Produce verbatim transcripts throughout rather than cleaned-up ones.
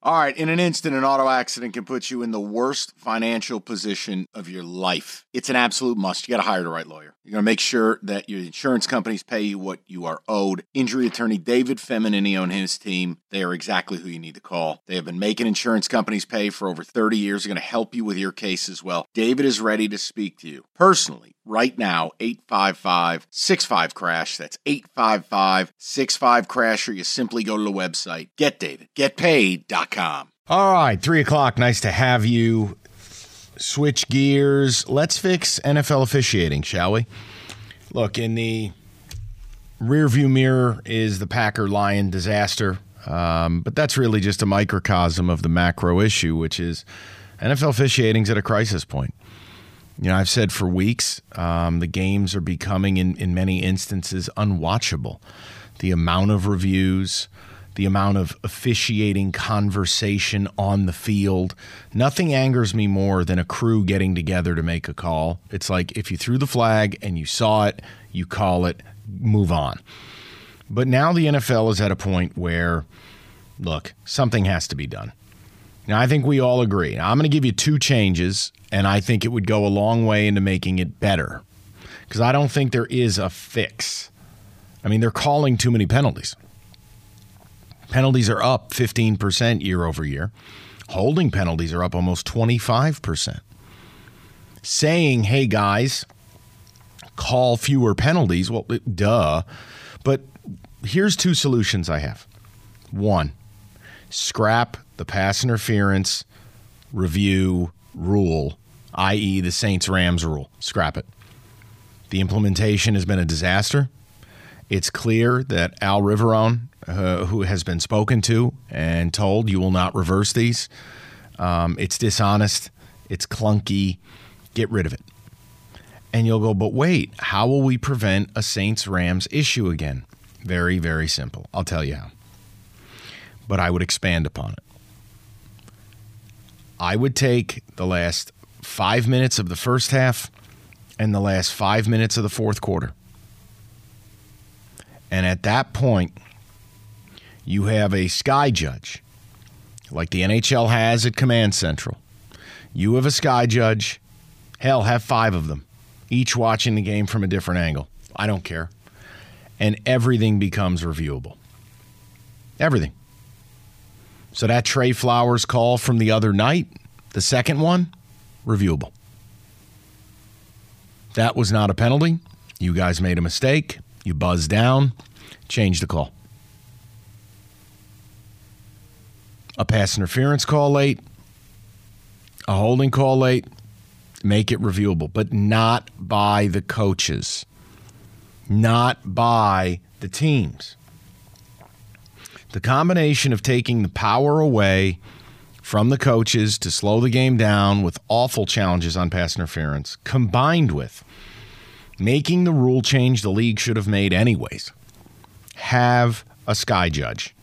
All right, in an instant, an auto accident can put you in the worst financial position of your life. It's an absolute must. You got to hire the right lawyer. You're going to make sure that your insurance companies pay you what you are owed. Injury attorney David Feminini and his team, they are exactly who you need to call. They have been making insurance companies pay for over thirty years. They're going to help you with your case as well. David is ready to speak to you personally right now. eight five five, six five, crash. That's eight five five, six five, crash, or you simply go to the website get david get paid dot com. All right, three o'clock. Nice to have you. Switch gears. Let's fix N F L officiating, shall we? Look, in the rearview mirror is the Packer-Lion disaster, um, but that's really just a microcosm of the macro issue, which is N F L officiating's at a crisis point. You know, I've said for weeks, um, the games are becoming, in, in many instances, unwatchable. The amount of reviews, the amount of officiating conversation on the field. Nothing angers me more than a crew getting together to make a call. It's like if you threw the flag and you saw it, you call it, move on. But now the N F L is at a point where, look, something has to be done. Now, I think we all agree. Now, I'm going to give you two changes, and I think it would go a long way into making it better because I don't think there is a fix. I mean, they're calling too many penalties. Penalties are up fifteen percent year over year. Holding penalties are up almost twenty-five percent. Saying, hey, guys, call fewer penalties, well, duh. But here's two solutions I have. One, scrap the pass interference review rule, that is the Saints-Rams rule. Scrap it. The implementation has been a disaster. It's clear that Al Riverone, uh, who has been spoken to and told you will not reverse these, um, it's dishonest, it's clunky, get rid of it. And you'll go, but wait, how will we prevent a Saints-Rams issue again? Very, very simple. I'll tell you how. But I would expand upon it. I would take the last five minutes of the first half and the last five minutes of the fourth quarter. And at that point, you have a sky judge, like the N H L has at Command Central. You have a sky judge. Hell, have five of them, each watching the game from a different angle. I don't care. And everything becomes reviewable. Everything. So that Trey Flowers call from the other night, the second one, reviewable. That was not a penalty. You guys made a mistake. You buzzed down. Change the call. A pass interference call late. A holding call late. Make it reviewable. But not by the coaches. Not by the teams. The combination of taking the power away from the coaches to slow the game down with awful challenges on pass interference, combined with making the rule change the league should have made anyways, have a sky judge.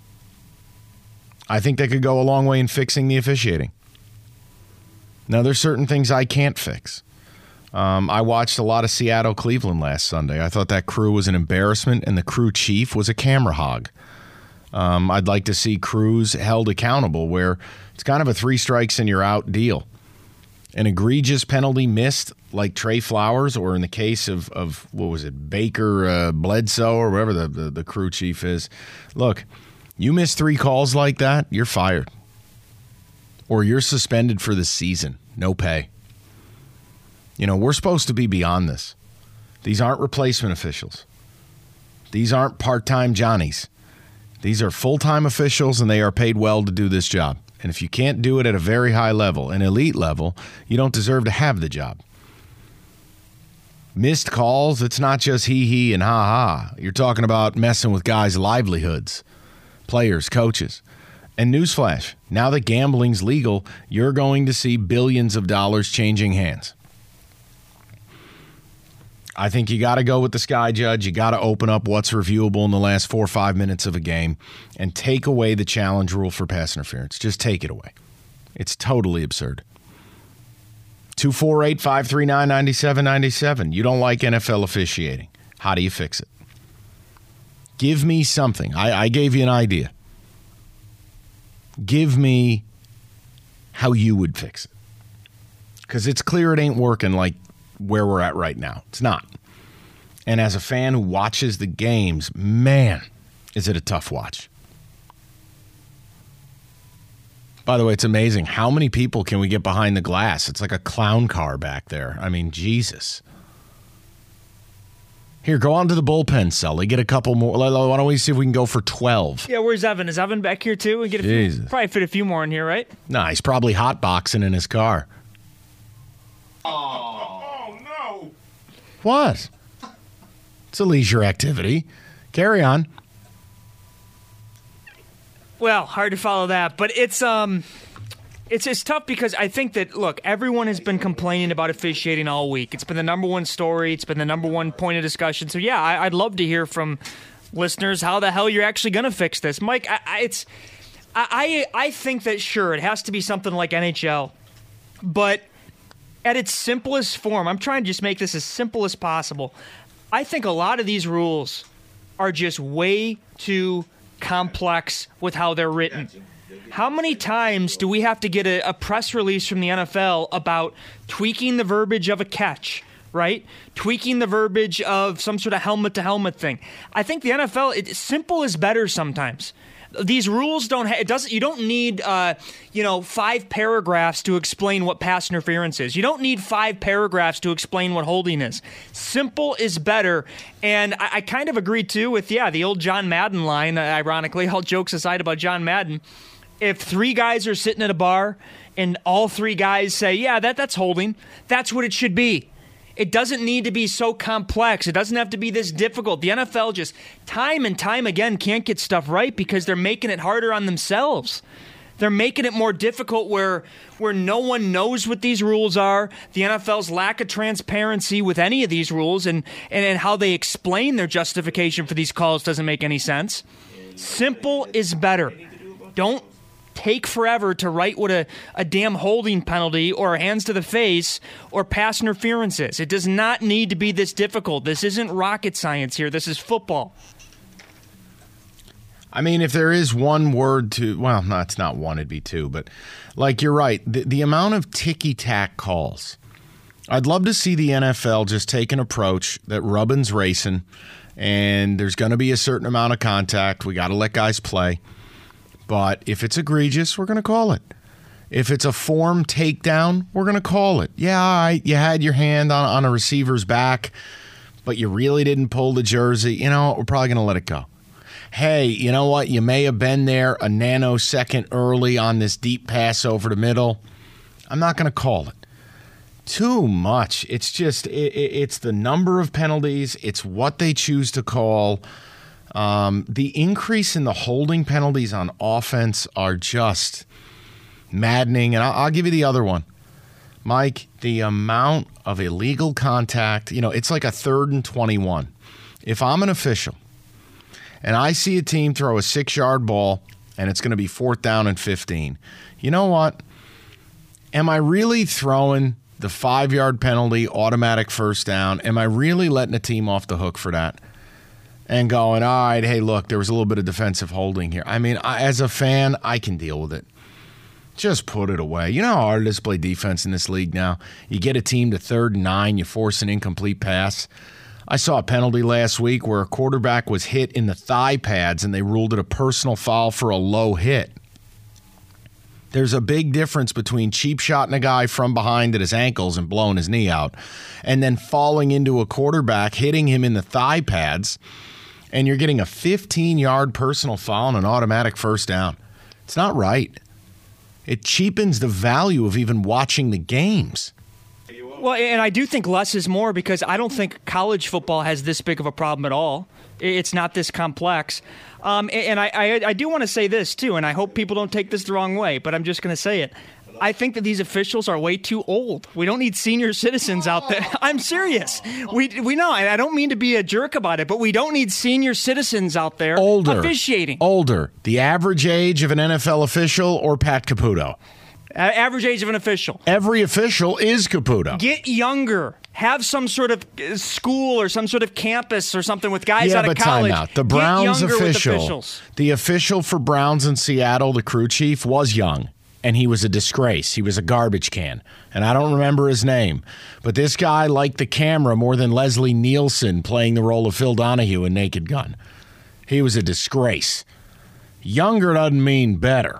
I think that could go a long way in fixing the officiating. Now, there's certain things I can't fix. Um, I watched a lot of Seattle-Cleveland last Sunday. I thought that crew was an embarrassment, and the crew chief was a camera hog. Um, I'd like to see crews held accountable where it's kind of a three strikes and you're out deal. An egregious penalty missed like Trey Flowers, or in the case of, of what was it, Baker uh, Bledsoe or whatever the, the, the crew chief is. Look, you miss three calls like that, you're fired. Or you're suspended for the season. No pay. You know, we're supposed to be beyond this. These aren't replacement officials. These aren't part-time Johnnies. These are full-time officials, and they are paid well to do this job. And if you can't do it at a very high level, an elite level, you don't deserve to have the job. Missed calls, it's not just hee-hee and ha-ha. You're talking about messing with guys' livelihoods, players, coaches. And newsflash, now that gambling's legal, you're going to see billions of dollars changing hands. I think you got to go with the sky judge. You got to open up what's reviewable in the last four or five minutes of a game and take away the challenge rule for pass interference. Just take it away. It's totally absurd. two four eight, five three nine, nine seven nine seven. You don't like N F L officiating. How do you fix it? Give me something. I, I gave you an idea. give me how you would fix it. Because it's clear it ain't working like where we're at right now. It's not. And as a fan who watches the games, man, is it a tough watch. By the way, it's amazing. How many people can we get behind the glass? It's like a clown car back there. I mean, Jesus. Here, go on to the bullpen, Sully. Get a couple more. Why don't we see if we can go for twelve? Yeah, where's Evan? Is Evan back here too? We get a few, probably fit a few more in here, right? Nah, he's probably hotboxing in his car. Oh, oh no. What? It's a leisure activity. Carry on. Well, hard to follow that, but it's um, it's it's tough because I think that, look, everyone has been complaining about officiating all week. It's been the number one story. It's been the number one point of discussion. So yeah, I, I'd love to hear from listeners how the hell you're actually going to fix this, Mike. I, I, it's I I think that sure it has to be something like N H L, but at its simplest form, I'm trying to just make this as simple as possible. I think a lot of these rules are just way too complex with how they're written. How many times do we have to get a, a press release from the N F L about tweaking the verbiage of a catch, right? Tweaking the verbiage of some sort of helmet-to-helmet thing. I think the N F L, it, simple is better sometimes. These rules don't ha- it doesn't you don't need uh, you know five paragraphs to explain what pass interference is. You don't need five paragraphs to explain what holding is. Simple is better, and I, I kind of agree too with yeah the old John Madden line. Uh, ironically, all jokes aside about John Madden, if three guys are sitting at a bar and all three guys say yeah that that's holding, that's what it should be. It doesn't need to be so complex. It doesn't have to be this difficult. The N F L just time and time again can't get stuff right because they're making it harder on themselves. They're making it more difficult where where no one knows what these rules are. The N F L's lack of transparency with any of these rules and, and, and how they explain their justification for these calls doesn't make any sense. Simple is better. Don't take forever to write what a, a damn holding penalty or hands to the face or pass interference is. It does not need to be this difficult. This isn't rocket science here. This is football. I mean, if there is one word to, well, no, it's not one, it'd be two, but like you're right, the, the amount of ticky-tack calls. I'd love to see the N F L just take an approach that rubbin's racing and there's going to be a certain amount of contact. We got to let guys play. But if it's egregious, we're going to call it. If it's a form takedown, we're going to call it. Yeah, all right, you had your hand on, on a receiver's back, but you really didn't pull the jersey. You know what? We're probably going to let it go. Hey, you know what? You may have been there a nanosecond early on this deep pass over the middle. I'm not going to call it. Too much. It's just, it, it's the number of penalties. It's what they choose to call. Um, the increase in the holding penalties on offense are just maddening. And I'll, I'll give you the other one. Mike, the amount of illegal contact, you know, it's like a third and twenty-one. If I'm an official and I see a team throw a six-yard ball and it's going to be fourth down and fifteen, you know what? Am I really throwing the five-yard penalty, automatic first down? Am I really letting a team off the hook for that? And going, all right, hey, look, there was a little bit of defensive holding here. I mean, I, as a fan, I can deal with it. Just put it away. You know how hard it is to play defense in this league now? You get a team to third and nine, you force an incomplete pass. I saw a penalty last week where a quarterback was hit in the thigh pads and they ruled it a personal foul for a low hit. There's a big difference between cheap shotting a guy from behind at his ankles and blowing his knee out and then falling into a quarterback, hitting him in the thigh pads, and you're getting a fifteen-yard personal foul and an automatic first down. It's not right. It cheapens the value of even watching the games. Well, and I do think less is more because I don't think college football has this big of a problem at all. It's not this complex. Um, and I, I, I do want to say this, too, and I hope people don't take this the wrong way, but I'm just going to say it. I think that these officials are way too old. We don't need senior citizens out there. I'm serious. We we know, and I don't mean to be a jerk about it, but we don't need senior citizens out there older, officiating. Older. The average age of an N F L official or Pat Caputo? Uh, average age of an official. Every official is Caputo. Get younger. Have some sort of school or some sort of campus or something with guys yeah, out of but college. Time out. The Browns Get younger official, with officials. the official for Browns in Seattle, the crew chief, was young, and he was a disgrace. He was a garbage can, and I don't remember his name. But this guy liked the camera more than Leslie Nielsen playing the role of Phil Donahue in Naked Gun. He was a disgrace. Younger doesn't mean better.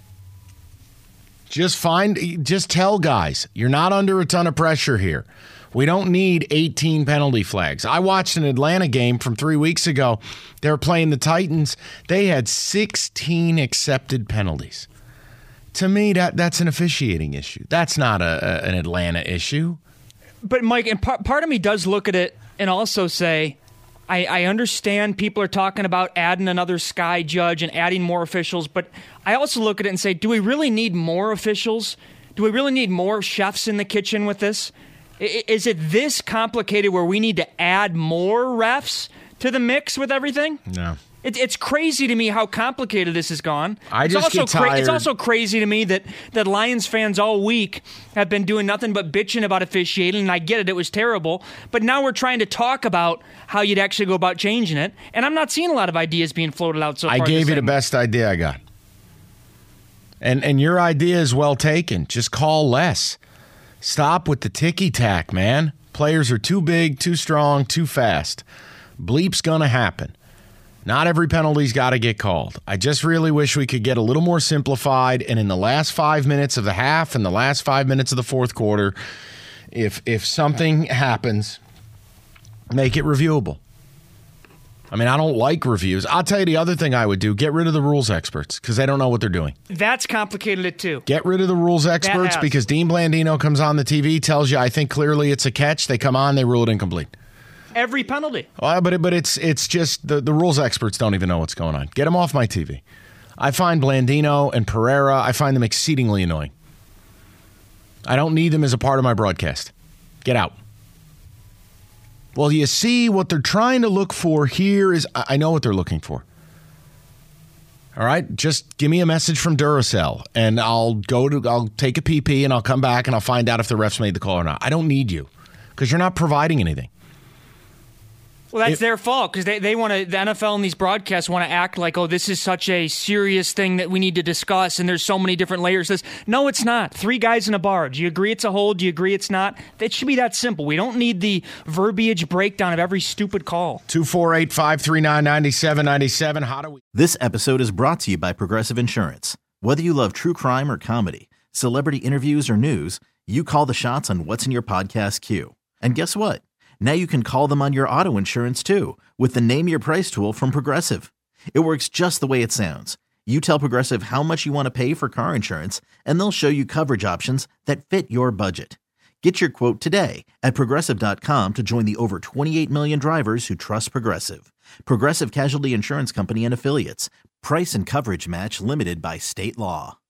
Just find, just tell guys, you're not under a ton of pressure here. We don't need eighteen penalty flags. I watched an Atlanta game from three weeks ago. They were playing the Titans. They had sixteen accepted penalties. To me, that that's an officiating issue. That's not a, a an Atlanta issue. But, Mike, and part, part of me does look at it and also say, I, I understand people are talking about adding another sky judge and adding more officials, but I also look at it and say, do we really need more officials? Do we really need more chefs in the kitchen with this? Is it this complicated where we need to add more refs to the mix with everything? No. It, it's crazy to me how complicated this has gone. I it's just also get tired. It's also crazy to me that, that Lions fans all week have been doing nothing but bitching about officiating, and I get it, it was terrible. But now we're trying to talk about how you'd actually go about changing it, and I'm not seeing a lot of ideas being floated out so far. I gave you the segment. best idea I got. And, and your idea is well taken. Just call less. Stop with the ticky-tack, man. Players are too big, too strong, too fast. Bleep's going to happen. Not every penalty's got to get called. I just really wish we could get a little more simplified, and in the last five minutes of the half and the last five minutes of the fourth quarter, if if something happens, make it reviewable. I mean, I don't like reviews. I'll tell you the other thing I would do. Get rid of the rules experts because they don't know what they're doing. That's complicated it too. Get rid of the rules experts because Dean Blandino comes on the T V, tells you, I think clearly it's a catch. They come on, they rule it incomplete. Every penalty. Well, but it, but it's it's just the, the rules experts don't even know what's going on. Get them off my T V. I find Blandino and Pereira, I find them exceedingly annoying. I don't need them as a part of my broadcast. Get out. Well, you see, what they're trying to look for here is, I know what they're looking for. All right? Just give me a message from Duracell, and I'll go to, I'll take a pee pee, and I'll come back, and I'll find out if the refs made the call or not. I don't need you, because you're not providing anything. Well, that's It, their fault because they, they want to, the N F L and these broadcasts want to act like, oh, this is such a serious thing that we need to discuss and there's so many different layers to this. No, it's not. Three guys in a bar. Do you agree it's a hold? Do you agree it's not? It should be that simple. We don't need the verbiage breakdown of every stupid call. two four eight, five three nine, nine seven nine seven. How do we... This episode is brought to you by Progressive Insurance. Whether you love true crime or comedy, celebrity interviews or news, you call the shots on what's in your podcast queue. And guess what? Now you can call them on your auto insurance too with the Name Your Price tool from Progressive. It works just the way it sounds. You tell Progressive how much you want to pay for car insurance, and they'll show you coverage options that fit your budget. Get your quote today at Progressive dot com to join the over twenty-eight million drivers who trust Progressive. Progressive Casualty Insurance Company and Affiliates. Price and coverage match limited by state law.